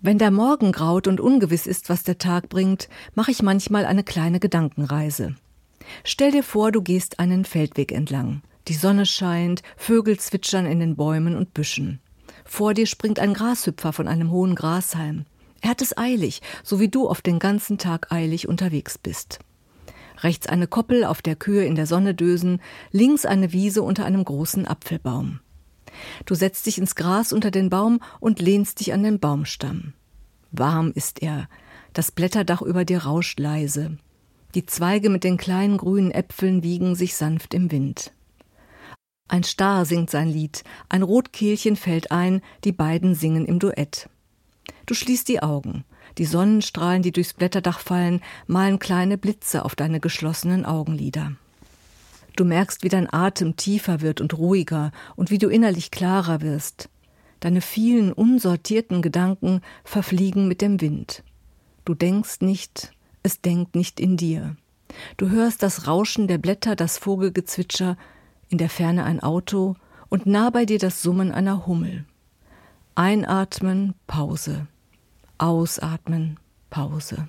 Wenn der Morgen graut und ungewiss ist, was der Tag bringt, mache ich manchmal eine kleine Gedankenreise. Stell dir vor, du gehst einen Feldweg entlang. Die Sonne scheint, Vögel zwitschern in den Bäumen und Büschen. Vor dir springt ein Grashüpfer von einem hohen Grashalm. Er hat es eilig, so wie du oft den ganzen Tag eilig unterwegs bist. Rechts eine Koppel, auf der Kühe in der Sonne dösen, links eine Wiese unter einem großen Apfelbaum. Du setzt dich ins Gras unter den Baum und lehnst dich an den Baumstamm. Warm ist er, das Blätterdach über dir rauscht leise. Die Zweige mit den kleinen grünen Äpfeln wiegen sich sanft im Wind. Ein Star singt sein Lied, ein Rotkehlchen fällt ein, die beiden singen im Duett. Du schließt die Augen. Die Sonnenstrahlen, die durchs Blätterdach fallen, malen kleine Blitze auf deine geschlossenen Augenlider. Du merkst, wie dein Atem tiefer wird und ruhiger und wie du innerlich klarer wirst. Deine vielen unsortierten Gedanken verfliegen mit dem Wind. Du denkst nicht, es denkt nicht in dir. Du hörst das Rauschen der Blätter, das Vogelgezwitscher, in der Ferne ein Auto und nah bei dir das Summen einer Hummel. Einatmen, Pause. Ausatmen, Pause.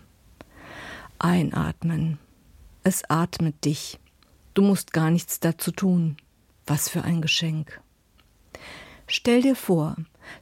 Einatmen. Es atmet dich. Du musst gar nichts dazu tun. Was für ein Geschenk. Stell dir vor,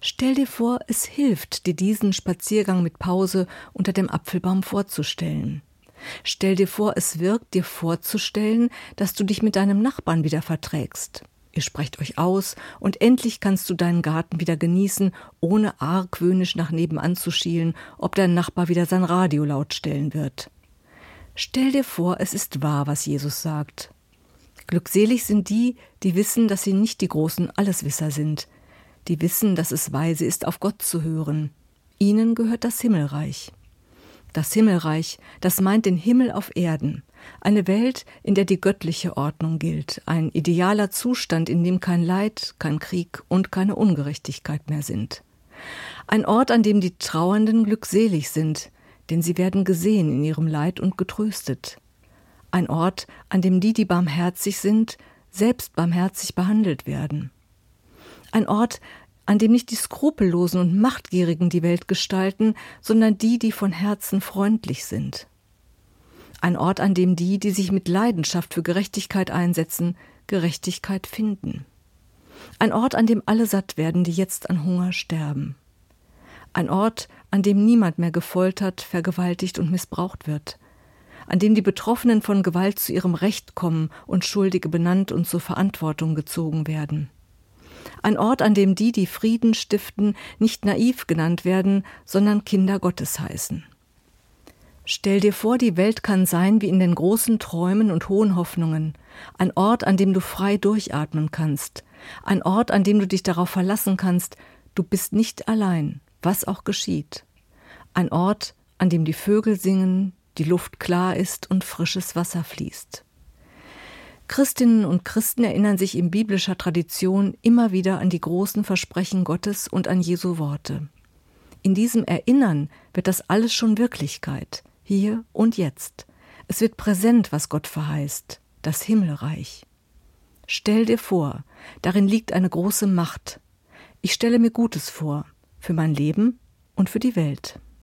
es hilft, dir diesen Spaziergang mit Pause unter dem Apfelbaum vorzustellen. Stell dir vor, es wirkt, dir vorzustellen, dass du dich mit deinem Nachbarn wieder verträgst. Ihr sprecht euch aus und endlich kannst du deinen Garten wieder genießen, ohne argwöhnisch nach nebenan zu schielen, ob dein Nachbar wieder sein Radio laut stellen wird. Stell dir vor, es ist wahr, was Jesus sagt. Glückselig sind die, die wissen, dass sie nicht die großen Alleswisser sind, die wissen, dass es weise ist, auf Gott zu hören. Ihnen gehört das Himmelreich. Das Himmelreich, das meint den Himmel auf Erden, eine Welt, in der die göttliche Ordnung gilt, ein idealer Zustand, in dem kein Leid, kein Krieg und keine Ungerechtigkeit mehr sind. Ein Ort, an dem die Trauernden glückselig sind, denn sie werden gesehen in ihrem Leid und getröstet. Ein Ort, an dem die barmherzig sind, selbst barmherzig behandelt werden. Ein Ort, an dem nicht die Skrupellosen und Machtgierigen die Welt gestalten, sondern die von Herzen freundlich sind. Ein Ort, an dem die sich mit Leidenschaft für Gerechtigkeit einsetzen, Gerechtigkeit finden. Ein Ort, an dem alle satt werden, die jetzt an Hunger sterben. Ein Ort, an dem niemand mehr gefoltert, vergewaltigt und missbraucht wird. An dem die Betroffenen von Gewalt zu ihrem Recht kommen und Schuldige benannt und zur Verantwortung gezogen werden. Ein Ort, an dem die Frieden stiften, nicht naiv genannt werden, sondern Kinder Gottes heißen. Stell dir vor, die Welt kann sein wie in den großen Träumen und hohen Hoffnungen. Ein Ort, an dem du frei durchatmen kannst. Ein Ort, an dem du dich darauf verlassen kannst, du bist nicht allein, was auch geschieht. Ein Ort, an dem die Vögel singen, die Luft klar ist und frisches Wasser fließt. Christinnen und Christen erinnern sich in biblischer Tradition immer wieder an die großen Versprechen Gottes und an Jesu Worte. In diesem Erinnern wird das alles schon Wirklichkeit, hier und jetzt. Es wird präsent, was Gott verheißt, das Himmelreich. Stell dir vor, darin liegt eine große Macht. Ich stelle mir Gutes vor, für mein Leben und für die Welt.